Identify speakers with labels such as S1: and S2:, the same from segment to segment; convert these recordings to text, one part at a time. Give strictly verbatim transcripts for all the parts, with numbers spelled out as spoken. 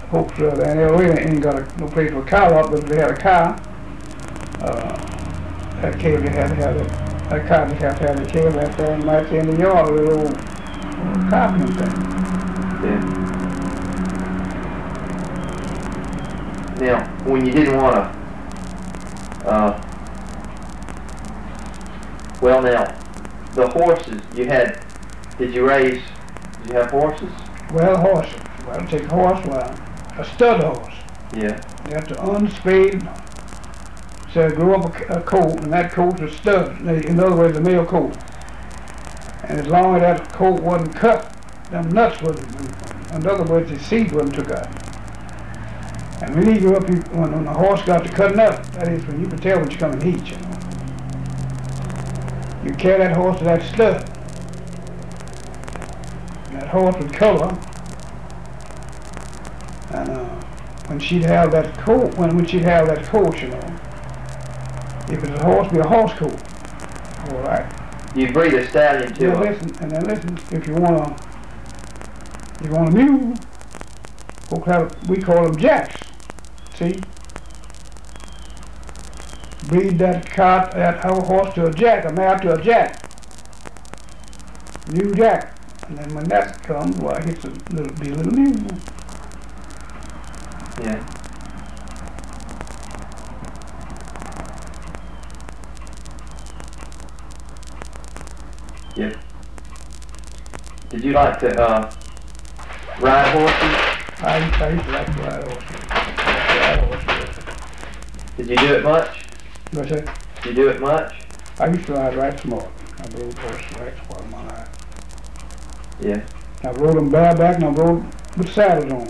S1: folks uh, in L A ain't got a, no place for a cow lot, but if they had a cow, uh, that calf just had to have it. That cow just have to have the calf out there and might in the yard with a little, little cotton thing.
S2: Yeah. Now, when you didn't want to, uh, well now, the horses you had, did you raise, did you have horses?
S1: Well, horses. Well, take a horse, well, a stud horse.
S2: Yeah.
S1: You have to unspade, so grow up a, a colt, and that colt is stud. In other words, a male colt. And as long as that colt wasn't cut, them nuts wasn't, in other words, the seed wasn't took out. And when he grew up, you, when, when the horse got to cutting up, that is when you could tell when you come in heat, you know. You carry that horse to that stud. And that horse would color. And uh, when she'd have that colt, when, when she'd have that colt, you know, if it's a horse, be a horse colt. All right.
S2: You breed a stallion too.
S1: Now listen, and then listen, if you want a, you want a mule, folks have, we call them jacks. See? Breed that cart, that horse to a jack, a mare to a jack. Mule jack. And then when that comes, why, it's a little, be a little mule.
S2: Yeah. Yep. Did you like to uh, ride horses?
S1: I, I used to like to ride horses. Ride horses.
S2: Did you do it much?
S1: What's that?
S2: Did you do it much?
S1: I used to ride right smart. I rode horses right smart in my life.
S2: Yeah.
S1: I rode them bareback and I rode with saddles on.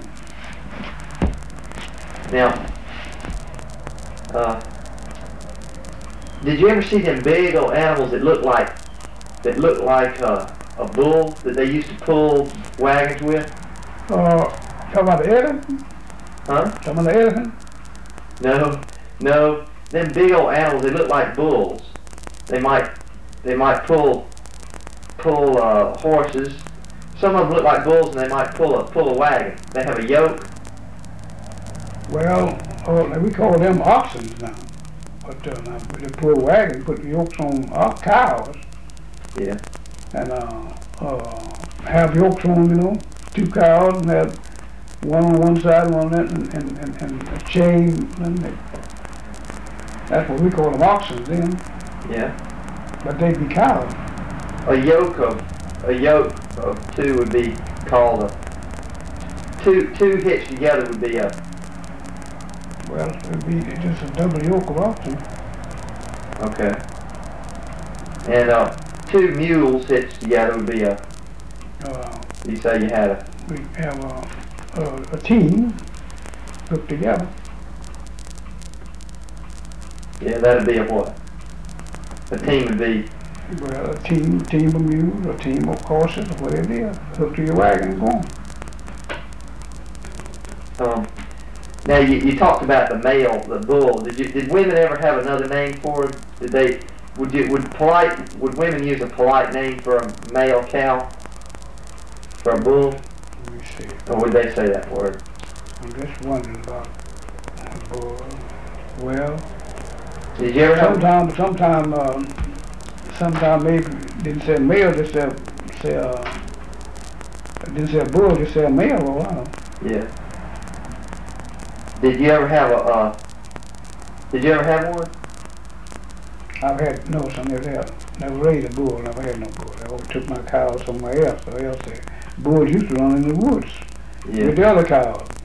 S2: Now, uh, did you ever see them big old animals that look like that look like uh, a bull that they used to pull wagons with?
S1: Uh, talking about the elephant?
S2: Huh?
S1: Talking about the elephant?
S2: No, no. Them big old animals, they look like bulls. They might, they might pull, pull uh, horses. Some of them look like bulls, and they might pull a pull a wagon. They have a yoke.
S1: Well, uh, we call them oxen now. But uh, now, they pull a wagon, put the yokes on uh, cows.
S2: Yeah.
S1: And uh, uh, have yokes on, you know, two cows, and have one on one side, one on that, and, and, and, and a chain. And they, that's what we call them oxen then.
S2: Yeah.
S1: But they'd be cows.
S2: A yoke of a yoke of two would be called a two two hitched together would be a.
S1: Well, it'd be just a double yoke of oxen.
S2: Okay. And uh, two mules hitched together would be a.
S1: Uh,
S2: You say you had a.
S1: we have a, a, a team put together.
S2: Yeah, that'd be a what? A team would be.
S1: Well, a team, team of mules, a team of horses, or whatever it is, hooked to your wagon and go on.
S2: Um, now you, you talked about the male, the bull. Did you did women ever have another name for it? Did they would you would polite would women use a polite name for a male cow? For a bull?
S1: Let me see.
S2: Or would they say that word?
S1: I'm just wondering about a bull. Well,
S2: Did you ever have?
S1: sometime, sometime, um, sometime maybe didn't say male, just say, say, uh, didn't say a bull, just say a male for a while.
S2: Yeah. Did you ever have a? Uh, did you ever have one?
S1: I've had, no, I never had, never raised a bull, never had no bull. I always took my cows somewhere else, or else the bulls used to run in the woods
S2: Yeah.
S1: with the other cows.